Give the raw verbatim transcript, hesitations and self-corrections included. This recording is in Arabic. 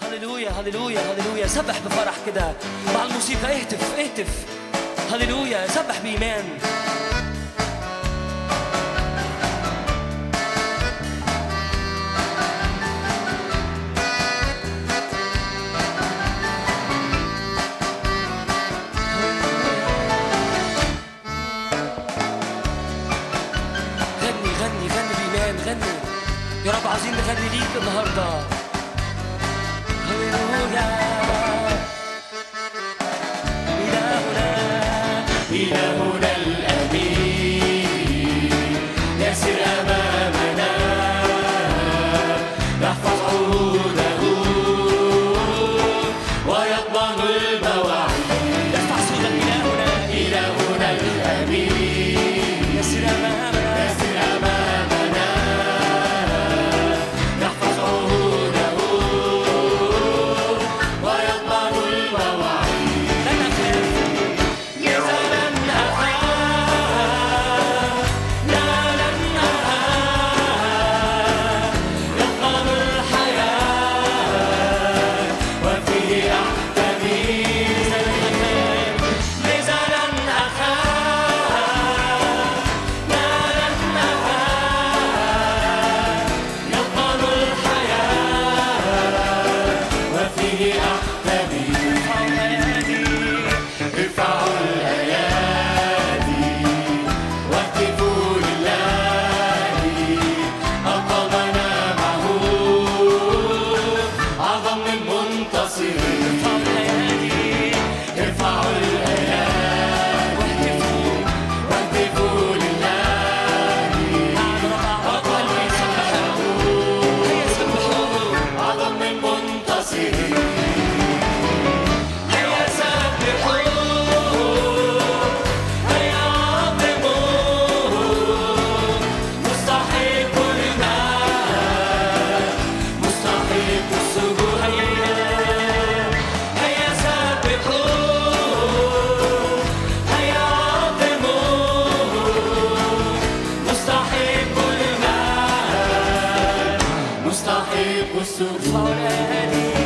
هللويا هللويا هللويا. سبح بفرح كده مع الموسيقى، اهتف اهتف هللويا، سبح بإيمان. غني غني غني بإيمان، غني يا رب. عايزين نغني ليك النهارده. هللويا. إلهنا الأمين يسير أمامنا، يحفظ عهوده ويضمن المواعيد. يرفع صوتك. إلهنا إلهنا الأمين يسير أمامنا، يسير أمامنا، يحفظ عهوده ويضمن المواعيد. لن أخاف مستحق السجود.